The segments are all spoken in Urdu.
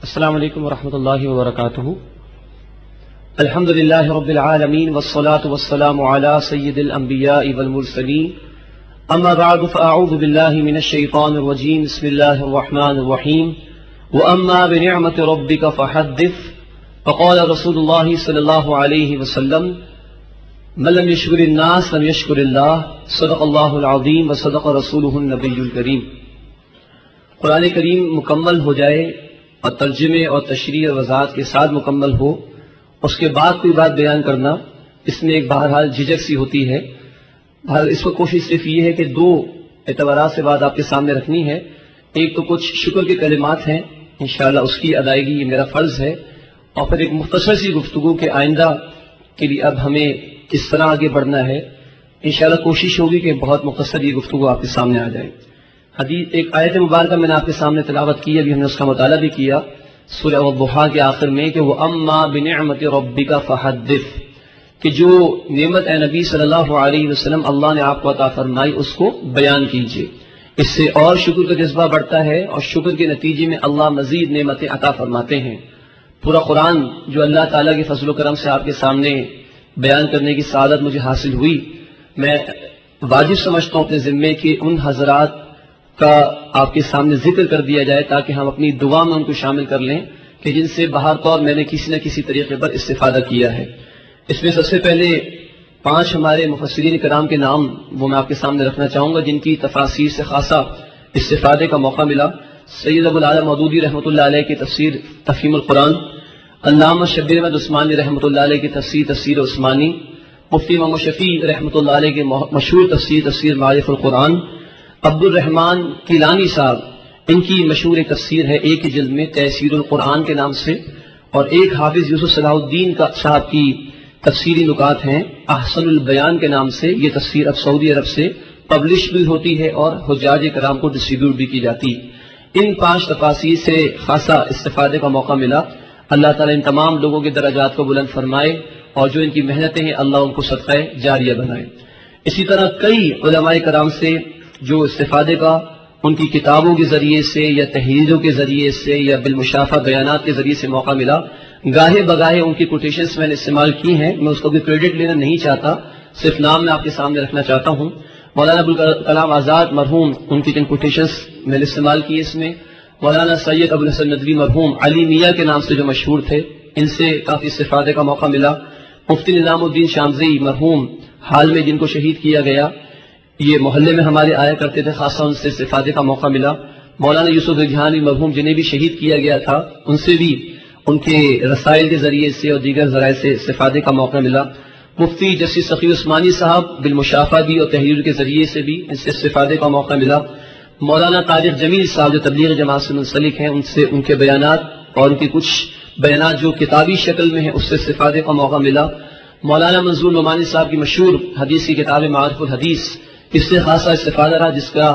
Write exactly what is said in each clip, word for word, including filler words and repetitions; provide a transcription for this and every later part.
السلام علیکم ورحمۃ اللہ وبرکاتہ. الحمد للہ رب العالمین والصلاة والسلام علی سید الانبیاء والمرسلین. اما بعد فاعوذ باللہ من الشیطان الرجیم. بسم اللہ الرحمن الرحیم. واما بنعمت ربک فحدث. فقال رسول اللہ صلی اللہ علیہ وسلم من لم یشکر الناس لم یشکر اللہ. صدق اللہ العظیم وصدق رسولہ النبی الکریم. قرآن کریم مکمل ہو جائے اور ترجمے اور تشریح اور وضاحت کے ساتھ مکمل ہو، اس کے بعد کوئی بات بیان کرنا اس میں ایک بہرحال جھجک سی ہوتی ہے. بہرحال اس کو کوشش صرف یہ ہے کہ دو اعتبارات سے بات آپ کے سامنے رکھنی ہے. ایک تو کچھ شکر کے کلمات ہیں، انشاءاللہ اس کی ادائیگی یہ میرا فرض ہے، اور پھر ایک مختصر سی گفتگو کے آئندہ کے لیے اب ہمیں کس طرح آگے بڑھنا ہے. انشاءاللہ کوشش ہوگی کہ بہت مختصر یہ گفتگو آپ کے سامنے آ جائے. حدیث ایک آیت مبارکہ میں نے آپ کے سامنے تلاوت کی، ابھی ہم نے اس کا مطالعہ بھی کیا سورہ والضحیٰ کے آخر میں کہ وہ اما بنعمت ربک فحدث، کہ جو نعمت اے نبی صلی اللہ علیہ وسلم اللہ نے آپ کو عطا فرمائی اس کو بیان کیجیے. اس سے اور شکر کا جذبہ بڑھتا ہے اور شکر کے نتیجے میں اللہ مزید نعمتیں عطا فرماتے ہیں. پورا قرآن جو اللہ تعالیٰ کے فضل و کرم سے آپ کے سامنے بیان کرنے کی سعادت مجھے حاصل ہوئی، میں واجب سمجھتا ہوں اپنے ذمے کہ ان حضرات کا آپ کے سامنے ذکر کر دیا جائے تاکہ ہم اپنی دعا میں ان کو شامل کر لیں کہ جن سے بہر طور میں نے کسی نہ کسی طریقے پر استفادہ کیا ہے. اس میں سب سے پہلے پانچ ہمارے مفسرین کرام کے نام وہ میں آپ کے سامنے رکھنا چاہوں گا جن کی تفاسیر سے خاصا استفادے کا موقع ملا. سید ابو العالی مودودی رحمۃ اللہ علیہ کی تفسیر تفہیم القرآن، علامہ شبیر احمد عثمانی رحمۃ اللہ علیہ کی تفسیر تفسیر عثمانی، مفتی محمد شفیع رحمۃ اللہ علیہ کی مشہور تفسیر تفسیر معارف القرآن، عبد الرحمن کیلانی صاحب ان کی مشہور تفسیر ہے ایک ہی جلد میں تیسیر القرآن کے نام سے، اور ایک حافظ یوسف صلاح الدین کا صاحب کی تفسیری نکات ہیں احسن البیان کے نام سے. یہ تفسیر اب سعودی عرب سے پبلش بھی ہوتی ہے اور حجاج کرام کو ڈسٹریبیوٹ بھی کی جاتی. ان پانچ تفاسیر سے خاصا استفادے کا موقع ملا. اللہ تعالیٰ ان تمام لوگوں کے درجات کو بلند فرمائے اور جو ان کی محنتیں ہیں اللہ ان کو صدقہ جاریہ بنائے. اسی طرح کئی علماء کرام سے جو استفادے کا ان کی کتابوں کے ذریعے سے یا تحریروں کے ذریعے سے یا بالمشافہ بیانات کے ذریعے سے موقع ملا. گاہے بگاہے ان کی کوٹیشنز میں نے استعمال کی ہیں، میں اس کو بھی کریڈٹ لینا نہیں چاہتا، صرف نام میں آپ کے سامنے رکھنا چاہتا ہوں. مولانا ابوالکلام آزاد مرحوم ان کی جن کوٹیشنز میں نے استعمال کی اس میں، مولانا سید ابو الحسن ندوی مرحوم علی میاں کے نام سے جو مشہور تھے ان سے کافی استفادے کا موقع ملا. مفتی نظام الدین شامزی مرحوم حال میں جن کو شہید کیا گیا، یہ محلے میں ہمارے آیا کرتے تھے، خاصا ان سے استفادے کا موقع ملا. مولانا یوسف رجحانی مرحوم جنہیں بھی شہید کیا گیا تھا ان سے بھی ان کے رسائل کے ذریعے سے اور دیگر ذرائع سے استفادے کا موقع ملا. مفتی جسٹس سخی عثمانی صاحب بالمشافہ بھی اور تحریر کے ذریعے سے بھی ان سے استفادے کا موقع ملا. مولانا طارق جمیل صاحب جو تبلیغ جماعت سے منسلک ہیں ان سے ان کے بیانات اور ان کی کچھ بیانات جو کتابی شکل میں ہیں اس سے استفادے کا موقع ملا. مولانا منظور نعمانی صاحب کی مشہور حدیث کی کتاب معارف الحدیث، اس سے خاصا استفادہ رہا جس کا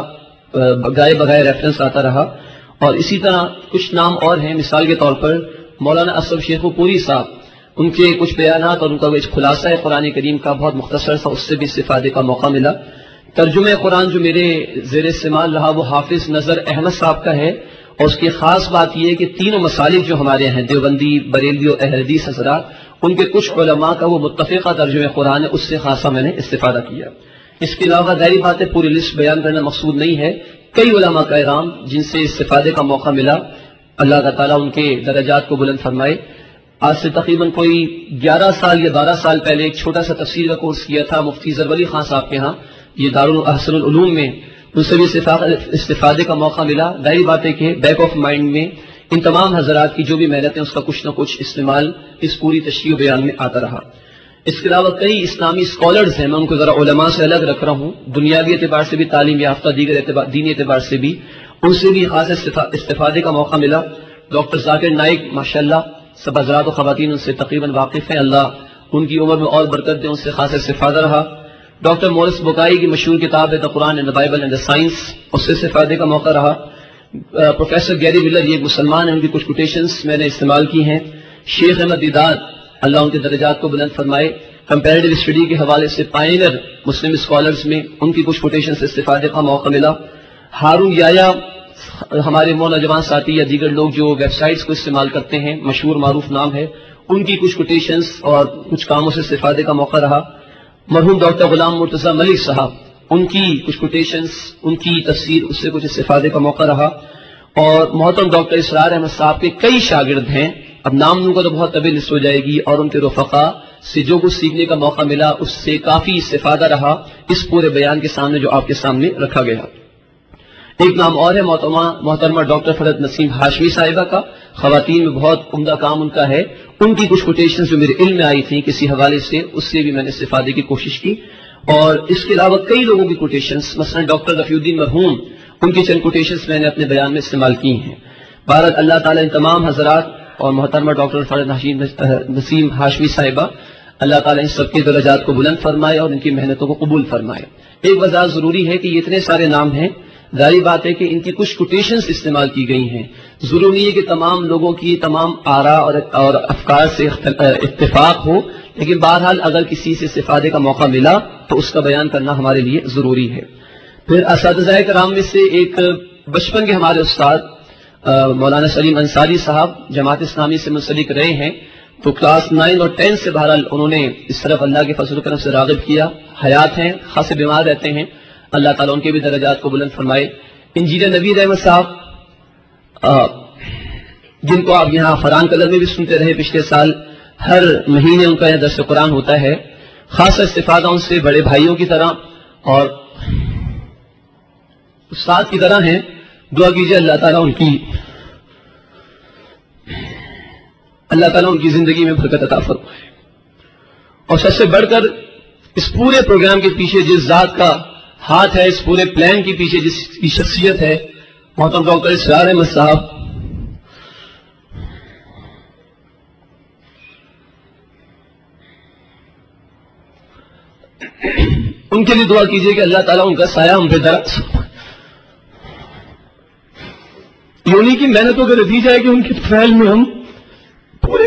گائے بگائے ریفرنس آتا رہا. اور اسی طرح کچھ نام اور ہیں، مثال کے طور پر مولانا اسد شیخ پوری صاحب ان کے کچھ بیانات اور ان کا کچھ خلاصہ ہے قرآن کریم کا بہت مختصر تھا، اس سے بھی استفادے کا موقع ملا. ترجمہ قرآن جو میرے زیر استعمال رہا وہ حافظ نظر احمد صاحب کا ہے، اور اس کی خاص بات یہ ہے کہ تینوں مسالک جو ہمارے ہیں دیوبندی بریلوی اور اہل حدیث حضرات ان کے کچھ علماء کا وہ متفقہ ترجمہ قرآن ہے، اس سے خاصا میں نے استفادہ کیا. اس کے علاوہ ظاہری بات ہے پوری لسٹ بیان کرنا مقصود نہیں ہے. کئی علماء کرام جن سے استفادے کا موقع ملا، اللہ تعالیٰ ان کے درجات کو بلند فرمائے. آج سے تقریباً کوئی گیارہ سال یا بارہ سال پہلے ایک چھوٹا سا تفسیر کا کورس کیا تھا مفتی زرولی خان صاحب کے ہاں، یہ دارالاحسن العلوم میں، ان سے بھی استفادے کا موقع ملا. ظاہری بات ہے کہ بیک آف مائنڈ میں ان تمام حضرات کی جو بھی محنت ہے اس کا کچھ نہ کچھ استعمال اس پوری تشریح و بیان میں آتا رہا. اس کے علاوہ کئی اسلامی اسکالرز ہیں، میں ان کو ذرا علماء سے الگ رکھ رہا ہوں، دنیاوی اعتبار سے بھی تعلیم یافتہ، دیگر اعتبار دینی اعتبار سے بھی، ان سے بھی خاص استفادے کا موقع ملا. ڈاکٹر ذاکر نائک ماشاءاللہ سب حضرات و خواتین ان سے تقریباً واقف ہیں، اللہ ان کی عمر میں اور برکت دے، ان سے خاص استفادہ رہا. ڈاکٹر مورس بکائی کی مشہور کتاب ہے the Quran and the Bible and the science, اس سے استفادے کا موقع رہا. پروفیسر گیری ولر یہ ایک مسلمان ہیں، ان کی کچھ کوٹیشنز میں نے استعمال کی ہیں. شیخ احمد دیدار اللہ ان کے درجات کو بلند فرمائے، کمپیریٹو اسٹڈی کے حوالے سے پائنر مسلم اسکالرز میں ان کی کچھ کوٹیشن سے استفادے کا موقع ملا. ہارون یایا ہمارے وہ نوجوان ساتھی یا دیگر لوگ جو ویب سائٹس کو استعمال کرتے ہیں، مشہور معروف نام ہے، ان کی کچھ کوٹیشنز اور کچھ کاموں سے استفادے کا موقع رہا۔ مرحوم ڈاکٹر غلام مرتضیٰ ملک صاحب، ان کی کچھ کوٹیشنز، ان کی تفسیر، اس سے کچھ استفادے کا موقع رہا۔ اور محترم ڈاکٹر اسرار احمد صاحب کے کئی شاگرد ہیں، اب نام لوں گا تو بہت طویل لسٹ ہو جائے گی، اور ان کے رفقا سے جو کچھ سیکھنے کا موقع ملا اس سے کافی استفادہ رہا اس پورے بیان کے سامنے جو آپ کے سامنے رکھا گیا۔ ایک نام اور ہے محترمہ محترمہ ڈاکٹر فرد نسیم ہاشمی صاحبہ کا، خواتین میں بہت عمدہ کام ان کا ہے۔ ان کی کچھ کوٹیشنز جو میرے علم میں آئی تھیں کسی حوالے سے، اس سے بھی میں نے استفادے کی کوشش کی۔ اور اس کے علاوہ کئی لوگوں کی کوٹیشنز، مثلا ڈاکٹر رفیع الدین مرحوم، ان کی چند کوٹیشنز میں نے اپنے بیان میں استعمال کی ہیں۔ بہرحال اللہ تعالیٰ ان تمام حضرات اور محترمہ ڈاکٹر فرد نسیم ہاشمی صاحبہ، اللہ تعالیٰ ان سب کے درجات کو بلند فرمائے اور ان کی محنتوں کو قبول فرمائے۔ ایک وضاحت ضروری ہے کہ یہ اتنے سارے نام ہیں، ظاہری بات ہے کہ ان کی کچھ کوٹیشنز استعمال کی گئی ہیں، ضروری نہیں ہے کہ تمام لوگوں کی تمام آراء اور افکار سے اتفاق ہو، لیکن بہرحال اگر کسی سے استفادے کا موقع ملا تو اس کا بیان کرنا ہمارے لیے ضروری ہے۔ پھر اساتذہ کرام میں سے ایک بچپن کے ہمارے استاد مولانا سلیم انصاری صاحب جماعت اسلامی سے منسلک رہے ہیں، تو کلاس نائن اور ٹین سے بہرحال انہوں نے اس طرف اللہ کے فضل و کرم سے راغب کیا، حیات ہیں، خاصے بیمار رہتے ہیں، اللہ تعالیٰ ان کے بھی درجات کو بلند فرمائے۔ انجینئر نوید احمد صاحب، جن کو آپ یہاں فران کلر میں بھی سنتے رہے پچھلے سال، ہر مہینے ان کا یہاں درس قرآن ہوتا ہے، خاصا استفادہ ان سے بڑے بھائیوں کی طرح اور استاد کی طرح ہیں۔ دعا کیجیے اللہ تعالیٰ ان کی اللہ تعالیٰ ان کی زندگی میں برکت عطا فرمائے۔ اور سب سے بڑھ کر اس پورے پروگرام کے پیچھے جس ذات کا ہاتھ ہے، اس پورے پلان کے پیچھے جس کی شخصیت ہے، محترم ڈاکٹر اسرار احمد صاحب، ان کے لیے دعا کیجیے کہ اللہ تعالیٰ ان کا سایہ ہم پہ دراز فرمائے۔ یہ انہیں کی محنتوں کا نتیجہ ہے کہ ان کے فعل میں ہم پورے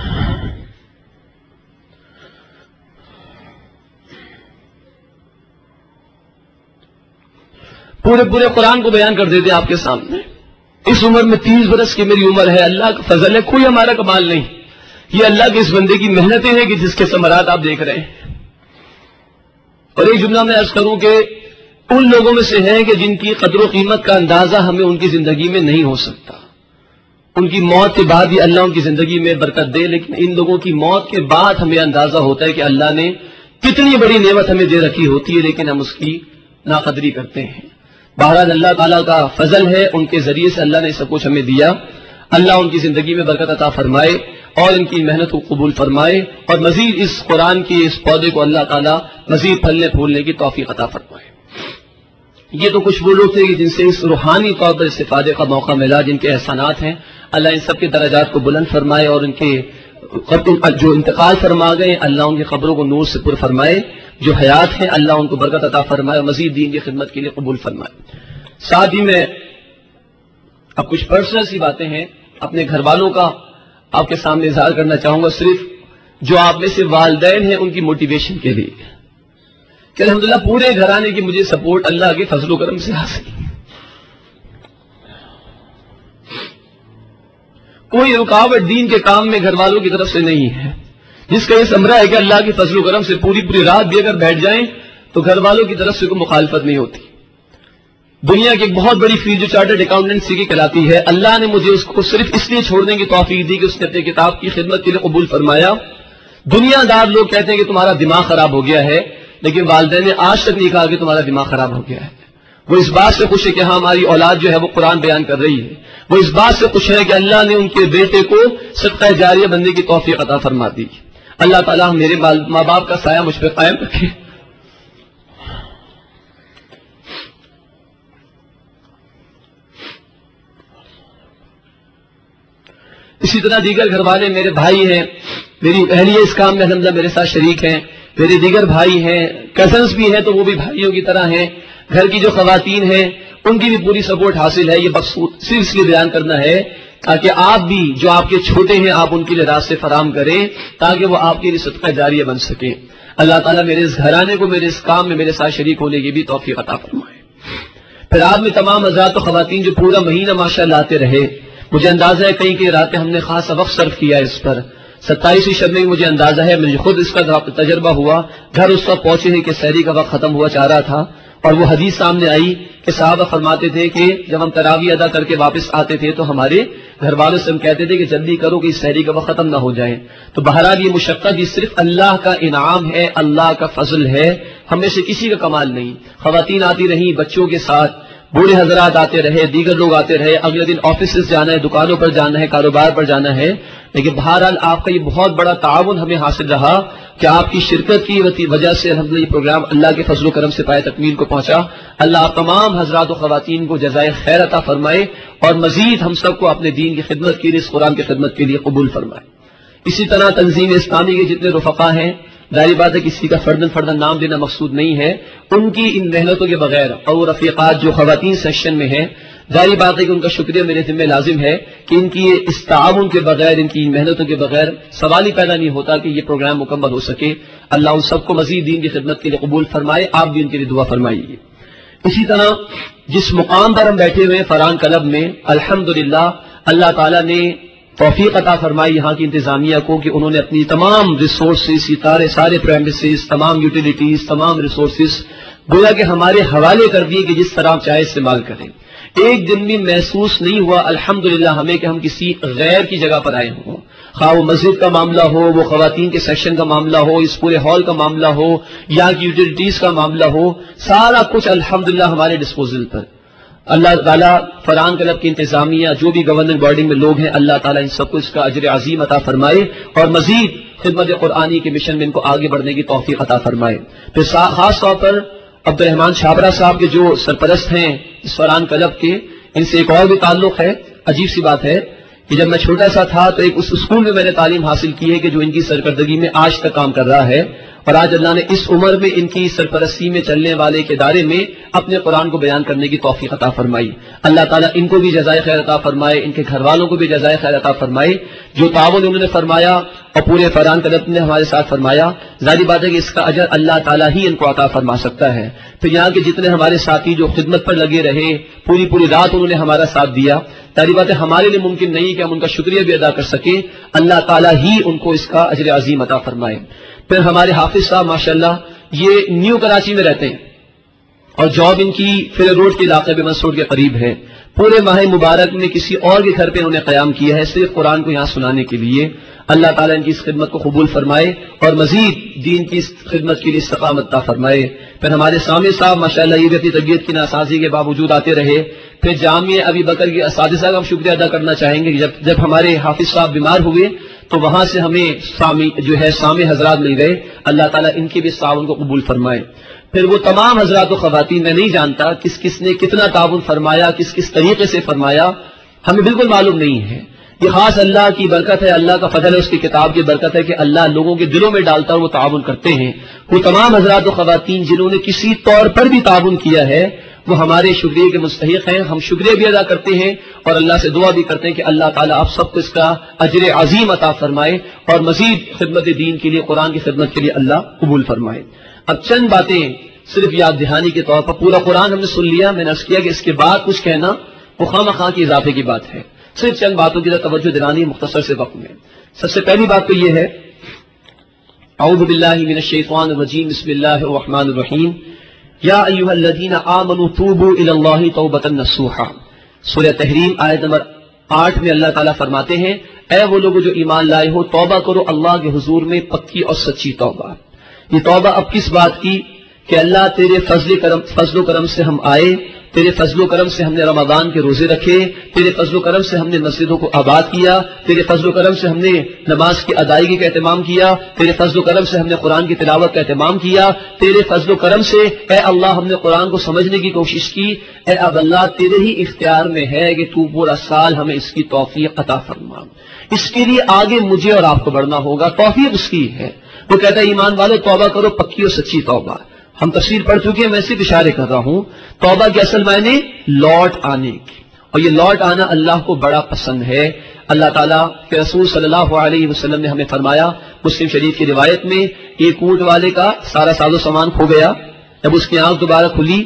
پورے پورے قرآن کو بیان کر دیتے آپ کے سامنے۔ اس عمر میں تیس برس کی میری عمر ہے، اللہ کا فضل ہے، کوئی ہمارا کمال نہیں، یہ اللہ کے اس بندے کی محنتیں ہیں کہ جس کے ثمرات آپ دیکھ رہے ہیں۔ اور ایک جملہ میں عرض کروں کہ ان لوگوں میں سے ہیں کہ جن کی قدر و قیمت کا اندازہ ہمیں ان کی زندگی میں نہیں ہو سکتا، ان کی موت کے بعد ہی اللہ ان کی زندگی میں برکت دے، لیکن ان لوگوں کی موت کے بعد ہمیں اندازہ ہوتا ہے کہ اللہ نے کتنی بڑی نعمت ہمیں دے رکھی ہوتی ہے، لیکن ہم اس کی ناقدری کرتے ہیں۔ بہرحال اللہ تعالیٰ کا فضل ہے، ان کے ذریعے سے اللہ نے سب کچھ ہمیں دیا، اللہ ان کی زندگی میں برکت عطا فرمائے اور ان کی محنت کو قبول فرمائے، اور مزید اس قرآن کے اس پودے کو اللہ تعالیٰ مزید پھلنے پھولنے کی توفیق عطا فرمائے۔ یہ تو کچھ وہ لوگ تھے جن سے اس روحانی طور پر استفادے کا موقع ملا، جن کے احسانات ہیں، اللہ ان سب کے درجات کو بلند فرمائے، اور ان کے جو انتقال فرما گئے اللہ ان کی قبروں کو نور سے پر فرمائے، جو حیات ہیں اللہ ان کو برکت عطا فرمائے اور مزید دین کی خدمت کے لیے قبول فرمائے۔ ساتھ ہی میں اب کچھ پرسنل سی باتیں ہیں اپنے گھر والوں کا آپ کے سامنے اظہار کرنا چاہوں گا، صرف جو آپ میں سے والدین ہیں ان کی موٹیویشن کے لیے کہ الحمدللہ پورے گھرانے کی مجھے سپورٹ اللہ کے فضل و کرم سے حاصل، کوئی رکاوٹ دین کے کام میں گھر والوں کی طرف سے نہیں ہے، جس کا یہ ثمرہ ہے کہ اللہ کے فضل و کرم سے پوری پوری رات بھی اگر بیٹھ جائیں تو گھر والوں کی طرف سے کوئی مخالفت نہیں ہوتی۔ دنیا کی ایک بہت بڑی فیلڈ جو چارٹرڈ اکاؤنٹنسی کی کہلاتی ہے، اللہ نے مجھے اس کو صرف اس لیے چھوڑنے کی توفیق دی کہ اس نے اپنے کتاب کی خدمت کے لیے قبول فرمایا۔ دنیا دار لوگ کہتے ہیں کہ تمہارا دماغ خراب ہو گیا ہے، لیکن والدین نے آج تک نہیں کہا کہ تمہارا دماغ خراب ہو گیا ہے۔ وہ اس بات سے خوش ہے کہ ہاں ہماری اولاد جو ہے وہ قرآن بیان کر رہی ہے، وہ اس بات سے خوش ہے کہ اللہ نے ان کے بیٹے کو صدقہ جاریہ بننے کی توفیق عطا فرما دی۔ اللہ تعالیٰ میرے ماں باپ کا سایہ مجھ پہ قائم رکھے۔ اسی طرح دیگر گھر والے میرے بھائی ہیں، میری اہلیہ اس کام میں الحمدللہ میرے ساتھ شریک ہیں، میرے دیگر بھائی ہیں، کزنز بھی ہیں تو وہ بھی بھائیوں کی طرح ہیں، گھر کی جو خواتین ہیں ان کی بھی پوری سپورٹ حاصل ہے۔ یہ مقصود صرف اس لیے بیان کرنا ہے تاکہ آپ بھی جو آپ کے چھوٹے ہیں آپ ان کے لیے راستے فراہم کریں تاکہ وہ آپ کے لیے صدقہ جاریہ بن سکیں۔ اللہ تعالیٰ میرے اس گھرانے کو میرے اس کام میں میرے ساتھ شریک ہونے کی بھی توفیق عطا فرمائے۔ پھر آپ میں تمام حضرات و خواتین جو پورا مہینہ ماشاءاللہ آتے رہے، مجھے اندازہ ہے کئی کئی راتیں ہم نے خاصا وقت صرف کیا اس پر. ستائیسویں شب میں مجھے اندازہ ہے، مجھے خود اس کا تجربہ ہوا. گھر اس وقت پہنچے ہیں کہ سحری کا وقت ختم ہوا چاہ رہا تھا، اور وہ حدیث سامنے آئی کہ صحابہ فرماتے تھے کہ جب ہم تراویح ادا کر کے واپس آتے تھے تو ہمارے گھر والوں سے ہم کہتے تھے کہ جلدی کرو کہ سحری کا وقت ختم نہ ہو جائے. تو بہرحال یہ مشقت یہ صرف اللہ کا انعام ہے، اللہ کا فضل ہے، ہم میں سے کسی کا کمال نہیں. خواتین آتی رہیں بچوں کے ساتھ، بوڑھے حضرات آتے رہے، دیگر لوگ آتے رہے، اگلے دن آفیسز جانا ہے، دکانوں پر جانا ہے، کاروبار پر جانا ہے. لیکن بہرحال آپ کا یہ بہت بڑا تعاون ہمیں حاصل رہا کہ آپ کی شرکت کی وجہ سے الحمدللہ یہ پروگرام اللہ کے فضل و کرم سے پائے تکمیل کو پہنچا. اللہ آپ تمام حضرات و خواتین کو جزائے خیر عطا فرمائے، اور مزید ہم سب کو اپنے دین کی خدمت کے لیے، اس قرآن کی خدمت کے لیے قبول فرمائے. اسی طرح تنظیم اسلامی کے جتنے رفقا ہیں، ظاہر بات ہے کسی کا فردن فردن نام دینا مقصود نہیں ہے، ان کی ان محنتوں کے بغیر، اور وہ رفیقات جو خواتین سیکشن میں ہیں، ظاہر بات ہے کہ ان کا شکریہ میرے ذمہ لازم ہے کہ ان کی اس تعاون کے بغیر، ان کی محنتوں کے بغیر سوال ہی پیدا نہیں ہوتا کہ یہ پروگرام مکمل ہو سکے. اللہ ان سب کو مزید دین کی خدمت کے لیے قبول فرمائے، آپ بھی ان کے لیے دعا فرمائیے. اسی طرح جس مقام پر ہم بیٹھے ہوئے ہیں فرحان کلب میں، الحمدللہ اللہ تعالیٰ نے توفیق عطا فرمائی یہاں کی انتظامیہ کو کہ انہوں نے اپنی تمام ریسورسز، سارے سارے پریمیسز، تمام یوٹیلیٹیز، تمام ریسورسز گویا کہ ہمارے حوالے کر دیے کہ جس طرح آپ چاہے استعمال کریں. ایک دن بھی محسوس نہیں ہوا الحمدللہ ہمیں کہ ہم کسی غیر کی جگہ پر آئے ہوں، خواہ وہ مسجد کا معاملہ ہو، وہ خواتین کے سیکشن کا معاملہ ہو، اس پورے ہال کا معاملہ ہو، یا کی یوٹیلیٹیز کا معاملہ ہو، سارا کچھ الحمدللہ ہمارے ڈسپوزل پر. اللہ تعالیٰ فرحان کلب کی انتظامیہ جو بھی گورننگ باڈی میں لوگ ہیں، اللہ تعالیٰ ان سب کو اس کا اجر عظیم عطا فرمائے، اور مزید خدمت قرآنی کے مشن میں ان کو آگے بڑھنے کی توفیق عطا فرمائے. پھر خاص طور پر عبد الرحمان چھابرا صاحب کے جو سرپرست ہیں اس فرحان کلب کے، ان سے ایک اور بھی تعلق ہے. عجیب سی بات ہے کہ جب میں چھوٹا سا تھا تو ایک اس اسکول میں میں نے تعلیم حاصل کی ہے کہ جو ان کی سرکردگی میں آج تک کام کر رہا ہے، اور آج اللہ نے اس عمر میں ان کی سرپرستی میں چلنے والے کے ادارے میں اپنے قرآن کو بیان کرنے کی توفیق عطا فرمائی. اللہ تعالیٰ ان کو بھی جزائے خیر عطا فرمائے، ان کے گھر والوں کو بھی جزائے خیر عطا فرمائے. جو تعاون انہوں نے فرمایا اور پورے فرحان کلب نے ہمارے ساتھ فرمایا، ظاہر بات ہے کہ اس کا اجر اللہ تعالیٰ ہی ان کو عطا فرما سکتا ہے. پھر یہاں کے جتنے ہمارے ساتھی جو خدمت پر لگے رہے، پوری پوری رات انہوں نے ہمارا ساتھ دیا، ظاہر بات ہے ہمارے لیے ممکن نہیں کہ ہم ان کا شکریہ بھی ادا کر سکیں. اللہ تعالیٰ ہی ان کو اس کا اجر عظیم عطا فرمائے. پھر ہمارے حافظ صاحب ماشاءاللہ یہ نیو کراچی میں رہتے ہیں، اور جاب ان کی فیلر روڈ کے علاقے میں منصور کے قریب ہے. پورے ماہ مبارک میں کسی اور کے گھر پہ انہوں نے قیام کیا ہے صرف قرآن کو یہاں سنانے کے لیے. اللہ تعالیٰ ان کی اس خدمت کو قبول فرمائے اور مزید دین کی خدمت کے لیے استقامت عطا فرمائے. پھر ہمارے سامع صاحب ماشاءاللہ یہ بھی اپنی طبیعت کی ناسازی کے باوجود آتے رہے. پھر جامعہ ابی بکر کے اساتذہ کا ہم شکریہ ادا کرنا چاہیں گے. جب جب ہمارے حافظ صاحب بیمار ہوئے تو وہاں سے ہمیں سامع جو ہے سامع حضرات مل گئے. اللہ تعالیٰ ان کے بھی تعاون کو قبول فرمائے. پھر وہ تمام حضرات و خواتین، میں نہیں جانتا کس کس نے کتنا تعاون فرمایا، کس کس طریقے سے فرمایا، ہمیں بالکل معلوم نہیں ہے. یہ خاص اللہ کی برکت ہے، اللہ کا فضل ہے، اس کی کتاب کی برکت ہے کہ اللہ لوگوں کے دلوں میں ڈالتا اور وہ تعاون کرتے ہیں. وہ تمام حضرات و خواتین جنہوں نے کسی طور پر بھی تعاون کیا ہے وہ ہمارے شکریہ کے مستحق ہیں. ہم شکریہ بھی ادا کرتے ہیں اور اللہ سے دعا بھی کرتے ہیں کہ اللہ تعالیٰ آپ سب کو اس کا اجر عظیم عطا فرمائے اور مزید خدمت دین کے لیے، قرآن کی خدمت کے لیے اللہ قبول فرمائے. اب چند باتیں صرف یاد دہانی کے طور پر، پورا قرآن ہم نے سن لیا، میں نے عرض کیا کہ اس کے بعد کچھ کہنا وہ خواہ مخواہ کی اضافے کی بات ہے. صرف چند باتوں کی طرف توجہ دلانی مختصر سے وقت میں. سب سے پہلی بات تو یہ ہے، اعوذ باللہ من الشیطان الرجیم، بسم اللہ الرحمن الرحیم. یا ایھا الذین آمنوا توبوا الی اللہ توبۃ نصوحا. سورہ تحریم آیت نمبر آٹھ میں اللہ تعالیٰ فرماتے ہیں، اے وہ لوگ جو ایمان لائے ہو، توبہ کرو اللہ کے حضور میں پکی اور سچی توبہ. یہ توبہ اب کس بات کی کہ اللہ تیرے فضل کرم فضل و کرم سے ہم آئے، تیرے فضل و کرم سے ہم نے رمضان کے روزے رکھے، تیرے فضل و کرم سے ہم نے مسجدوں کو آباد کیا، تیرے فضل و کرم سے ہم نے نماز کی ادائیگی کا اہتمام کیا، تیرے فضل و کرم سے ہم نے قرآن کی تلاوت کا اہتمام کیا، تیرے فضل و کرم سے اے اللہ ہم نے قرآن کو سمجھنے کی کوشش کی. اے اب اللہ تیرے ہی اختیار میں ہے کہ تو پورا سال ہمیں اس کی توفیق عطا فرما. اس کے لیے آگے مجھے اور آپ کو بڑھنا ہوگا، توفیق اس کی ہے. وہ کہتا ہے ایمان والے توبہ کرو پکی اور سچی توبہ. ہم تفسیر پڑھ چکے ہیں، میں صرف اشارے کر رہا ہوں. توبہ کے اصل معنی لوٹ آنے کی، اور یہ لوٹ آنا اللہ کو بڑا پسند ہے. اللہ تعالیٰ کے رسول صلی اللہ علیہ وسلم نے ہمیں فرمایا مسلم شریف کی روایت میں، ایک اونٹ والے کا سارا ساز و سامان کھو گیا. جب اس کی آنکھ دوبارہ کھلی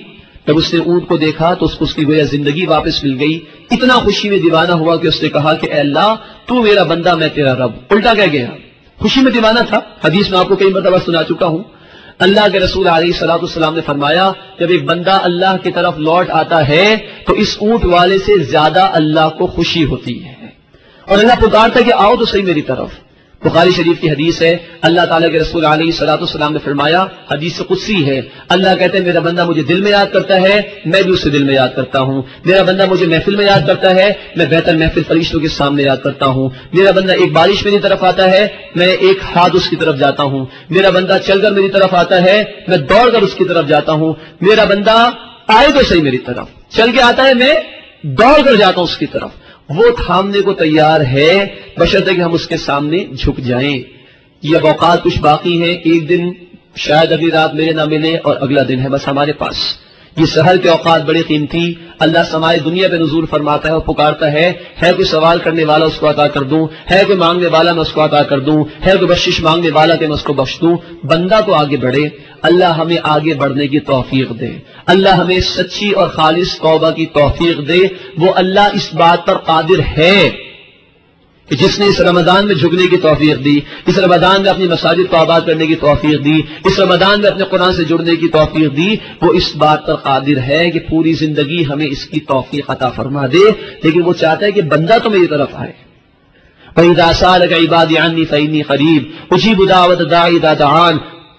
جب اس نے اونٹ کو دیکھا تو اس کو اس کی گویا زندگی واپس مل گئی، اتنا خوشی میں دیوانہ ہوا کہ اس نے کہا کہ اے اللہ تو میرا بندہ میں تیرا رب، الٹا کہہ گیا، خوشی میں دیوانہ تھا۔ حدیث میں آپ کو کئی مرتبہ سنا چکا ہوں، اللہ کے رسول علیہ الصلوۃ والسلام نے فرمایا جب ایک بندہ اللہ کی طرف لوٹ آتا ہے تو اس اونٹ والے سے زیادہ اللہ کو خوشی ہوتی ہے، اور اللہ پکارتا ہے کہ آؤ تو صحیح میری طرف۔ بخاری شریف کی حدیث ہے، اللہ تعالیٰ کے رسول علیہ الصلوۃ والسلام نے فرمایا، حدیث قدسی ہے، اللہ کہتے ہیں میرا بندہ مجھے دل میں یاد کرتا ہے، میں بھی اسے دل میں یاد کرتا ہوں، میرا بندہ مجھے محفل میں یاد کرتا ہے، میں بہتر محفل فرشتوں کے سامنے یاد کرتا ہوں، میرا بندہ ایک بارش میری طرف آتا ہے، میں ایک ہاتھ اس کی طرف جاتا ہوں، میرا بندہ چل کر میری طرف آتا ہے، میں دوڑ کر اس کی طرف جاتا ہوں، میرا بندہ آئے تو صحیح میری طرف، چل کے آتا ہے میں دوڑ کر جاتا ہوں اس کی طرف، وہ تھامنے کو تیار ہے بشرطے کہ ہم اس کے سامنے جھک جائیں۔ یہ اوقات کچھ باقی ہیں، ایک دن شاید اگلی رات میرے نہ ملے اور اگلا دن ہے بس ہمارے پاس۔ یہ سحر کے اوقات بڑے قیمتی، اللہ سمائے دنیا پہ نزول فرماتا ہے اور پکارتا ہے ہے کوئی سوال کرنے والا اس کو عطا کر دوں، ہے کوئی مانگنے والا میں اس کو عطا کر دوں، ہے کوئی بخشش مانگنے والا کہ میں اس کو بخش دوں۔ بندہ تو آگے بڑھے، اللہ ہمیں آگے بڑھنے کی توفیق دے، اللہ ہمیں سچی اور خالص توبہ کی توفیق دے۔ وہ اللہ اس بات پر قادر ہے کہ جس نے اس رمضان میں جھکنے کی توفیق دی، اس رمضان میں اپنی مساجد کو آباد کرنے کی توفیق دی، اس رمضان میں اپنے قرآن سے جڑنے کی توفیق دی، وہ اس بات پر قادر ہے کہ پوری زندگی ہمیں اس کی توفیق عطا فرما دے، لیکن وہ چاہتا ہے کہ بندہ تو میری طرف آئے۔ وَإِذَا سَأَلَكَ عِبَادِي عَنِّي فَإِنِّي قَرِيبٌ أُجِيبُ دَعْوَةَ الدَّاعِ إِذَا دَعَانِ،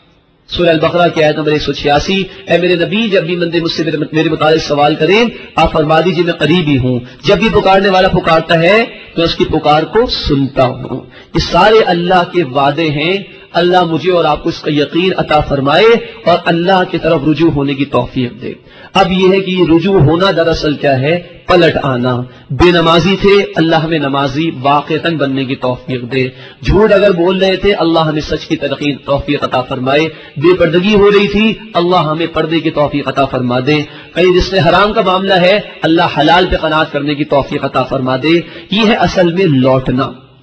سورہ البقرہ کی آیت نمبر ایک سو چھیاسی۔ اے میرے نبی جب بھی بندے مجھ سے میرے متعلق سوال کریں آپ فرما دیجیے میں قریبی ہوں، جب بھی پکارنے والا پکارتا ہے تو اس کی پکار کو سنتا ہوں۔ یہ سارے اللہ کے وعدے ہیں، اللہ مجھے اور آپ کو اس کا یقین عطا فرمائے اور اللہ کی طرف رجوع ہونے کی توفیق دے۔ اب یہ ہے کہ یہ رجوع ہونا دراصل کیا ہے؟ پلٹ آنا۔ بے نمازی تھے، اللہ ہمیں نمازی واقعتاً بننے کی توفیق دے۔ جھوٹ اگر بول رہے تھے، اللہ ہمیں سچ کی تلقین توفیق عطا فرمائے۔ بے پردگی ہو رہی تھی، اللہ ہمیں پردے کی توفیق عطا فرما دے۔ کہیں جس میں حرام کا معاملہ ہے، اللہ حلال پہ قناعت کرنے کی توفیق عطا فرما دے۔ یہ ہے اصل میں لوٹنا۔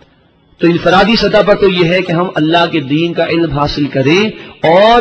تو انفرادی سطح پر تو یہ ہے کہ ہم اللہ کے دین کا علم حاصل کریں اور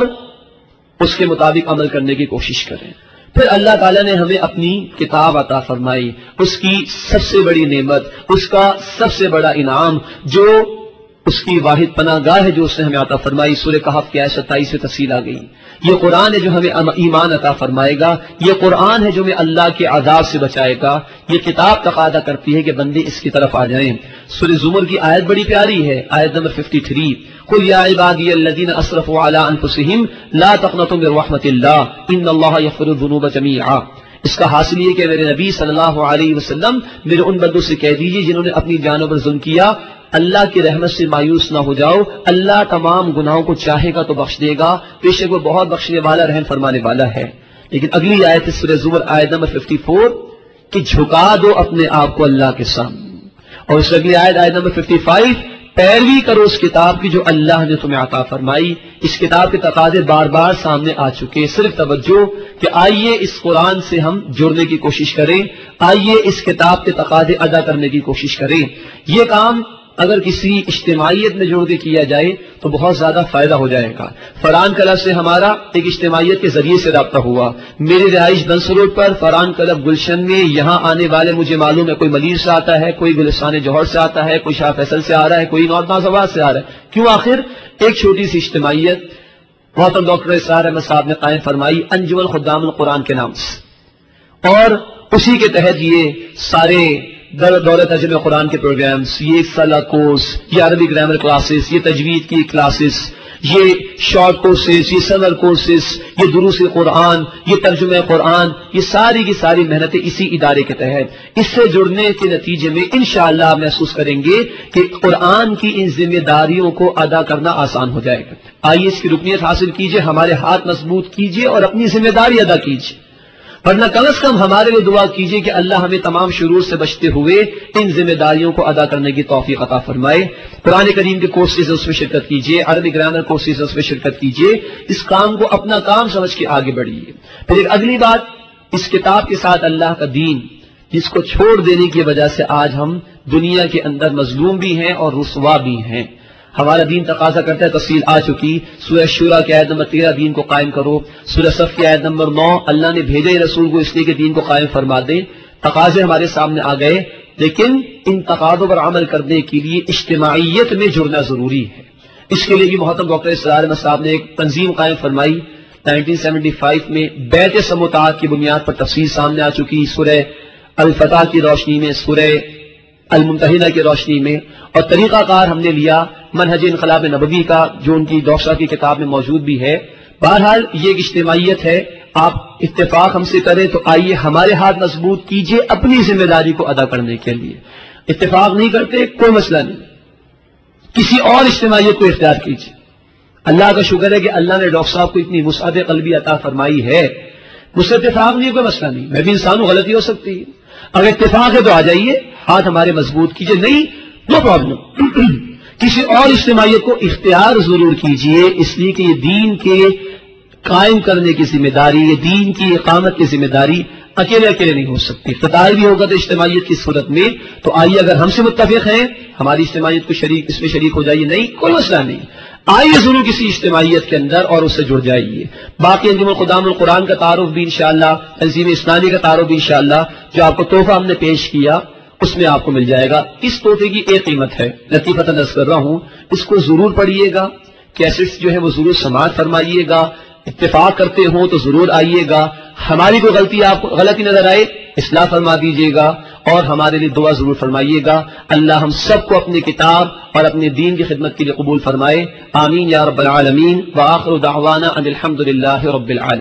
اس کے مطابق عمل کرنے کی کوشش کریں۔ پھر اللہ تعالیٰ نے ہمیں اپنی کتاب عطا فرمائی، اس کی سب سے بڑی نعمت، اس کا سب سے بڑا انعام، جو اس کی واحد پناہ گاہ ہے جو اس نے ہمیں عطا فرمائی۔ سورہ کہف کی آیت ستائیس سے تفصیل آ گئی۔ یہ قرآن ہے جو ہمیں ایمان عطا فرمائے گا، یہ قرآن ہے جو ہمیں اللہ کے عذاب سے بچائے گا۔ یہ کتاب تقاضا کرتی ہے کہ بندے اس کی طرف آ جائیں۔ سورہ زمر کی آیت بڑی پیاری ہے، آیت نمبر ترپن، قل یا عبادی الذین اسرفوا علی انفسہم لا تقنطوا من رحمت اللہ ان اللہ یغفر الذنوب جمیعا۔ اس کا حاصل یہ کہ میرے نبی صلی اللہ علیہ وسلم میرے ان بندوں سے کہہ دیجیے جنہوں نے اپنی جانوں پر ظلم کیا، اللہ کی رحمت سے مایوس نہ ہو جاؤ، اللہ تمام گناہوں کو چاہے گا تو بخش دے گا، بے شک وہ بہت بخشنے والا رحم فرمانے والا ہے۔ لیکن اگلی آیت سورہ زمر آیت نمبر چون کہ جھکا دو اپنے آپ کو اللہ کے سامنے، اور اس اگلی آیت آیت نمبر پچپن، پیروی کرو اس کتاب کی جو اللہ نے تمہیں عطا فرمائی۔ اس کتاب کے تقاضے بار بار سامنے آ چکے، صرف توجہ کہ آئیے اس قرآن سے ہم جڑنے کی کوشش کریں، آئیے اس کتاب کے تقاضے ادا کرنے کی کوشش کریں۔ یہ کام اگر کسی اجتماعیت میں جوڑ کے کیا جائے تو بہت زیادہ فائدہ ہو جائے گا۔ فرحان کلب سے ہمارا ایک اجتماعیت کے ذریعے سے رابطہ ہوا، میری رہائش بنس روڈ پر فرحان کلب گلشن میں، یہاں آنے والے مجھے معلوم ہے کوئی ملیر سے آتا ہے، کوئی گلستان جوہر سے آتا ہے، کوئی شاہ فیصل سے آ رہا ہے، کوئی نارتھ نازآباد سے آ رہا ہے۔ کیوں؟ آخر ایک چھوٹی سی اجتماعیت محترم ڈاکٹر اسرار احمد صاحب نے قائم فرمائی انجمن خدام القرآن کے نام سے، اور اسی کے تحت یہ سارے دولت ترجمہ قرآن کے پروگرامز، یہ ایک سالہ کورس، یہ عربی گرامر کلاسز، یہ تجوید کی کلاسز، یہ شارٹ کورسز، یہ سمر کورسز، یہ دروس قرآن، یہ ترجمہ قرآن، یہ ساری کی ساری محنتیں اسی ادارے کے تحت۔ اس سے جڑنے کے نتیجے میں انشاءاللہ آپ محسوس کریں گے کہ قرآن کی ان ذمہ داریوں کو ادا کرنا آسان ہو جائے گا۔ آئیے اس کی رکنیت حاصل کیجئے، ہمارے ہاتھ مضبوط کیجئے اور اپنی ذمہ داری ادا کیجئے، ورنہ کم از کم ہمارے لیے دعا کیجئے کہ اللہ ہمیں تمام شرور سے بچتے ہوئے ان ذمہ داریوں کو ادا کرنے کی توفیق عطا فرمائے۔ قرآن کریم کے کورسز اس میں شرکت کیجئے، عربی گرامر کورسز اس میں شرکت کیجئے، اس کام کو اپنا کام سمجھ کے آگے بڑھیے۔ پھر ایک اگلی بات، اس کتاب کے ساتھ اللہ کا دین، جس کو چھوڑ دینے کی وجہ سے آج ہم دنیا کے اندر مظلوم بھی ہیں اور رسوا بھی ہیں۔ ہمارا دین تقاضا کرتا ہے، تفصیل آ چکی، سورہ شورى کی آیت نمبر تیرہ دین کو قائم کرو، سورہ صف کی آیت نمبر نو اللہ نے بھیجے رسول کو اس لیے کہ دین کو قائم فرما دے، تقاضے ہمارے سامنے آ گئے، لیکن ان تقاضوں پر عمل کرنے کے لیے اجتماعیت میں جڑنا ضروری ہے۔ اس کے لیے محترم ڈاکٹر اسرار احمد صاحب نے ایک تنظیم قائم فرمائی نائنٹین سیونٹی فائیو میں، بیت سموتاعت کی بنیاد پر تفصیل سامنے آ چکی، سورہ الفتح کی روشنی میں، سورہ الممتحنہ کی روشنی میں، اور طریقہ کار ہم نے لیا منہج انقلاب نبوی کا جو ان کی ڈاکٹر صاحب کی کتاب میں موجود بھی ہے۔ بہرحال یہ ایک اجتماعیت ہے، آپ اتفاق ہم سے کریں تو آئیے ہمارے ہاتھ مضبوط کیجئے اپنی ذمہ داری کو ادا کرنے کے لیے، اتفاق نہیں کرتے کوئی مسئلہ نہیں، کسی اور اجتماعیت کو اختیار کیجیے۔ اللہ کا شکر ہے کہ اللہ نے ڈاکٹر صاحب کو اتنی وسعت قلبی عطا فرمائی ہے، مجھ سے اتفاق نہیں ہے کوئی مسئلہ نہیں، میں بھی انسان ہوں، غلطی ہو سکتی ہے، اگر اتفاق ہے تو آ جائیے ہاتھ ہمارے مضبوط کیجیے، نہیں نو پرابلم کسی اور اجتماعیت کو اختیار ضرور کیجیے، اس لیے کہ یہ دین کے قائم کرنے کی ذمہ داری، یہ دین کی اقامت کی ذمہ داری اکیلے اکیلے نہیں ہو سکتی، اقتدار بھی ہوگا تو اجتماعیت کی صورت میں، تو آئیے اگر ہم سے متفق ہیں ہماری اجتماعیت کو شریک اس میں شریک ہو جائیے، نہیں کوئی مسئلہ نہیں، آئیے ضرور کسی اجتماعیت کے اندر اور اس سے جڑ جائیے۔ باقی انجمن خدام القرآن کا تعارف بھی انشاءاللہ، تنظیم اسلامی کا تعارف بھی انشاءاللہ، جو آپ کو تحفہ ہم نے پیش کیا اس میں آپ کو مل جائے گا۔ اس تحفے کی ایک قیمت ہے، لطیفتاً عرض کر رہا ہوں، اس کو ضرور پڑھیے گا، کیسٹس جو ہے وہ ضرور سماعت فرمائیے گا، اتفاق کرتے ہوں تو ضرور آئیے گا، ہماری کوئی غلطی آپ کو غلطی نظر آئے اصلاح فرما دیجیے گا، اور ہمارے لیے دعا ضرور فرمائیے گا، اللہ ہم سب کو اپنی کتاب اور اپنے دین کی خدمت کے لیے قبول فرمائے، آمین یا رب العالمین، وآخر دعوانا ان الحمد للہ رب العالمین۔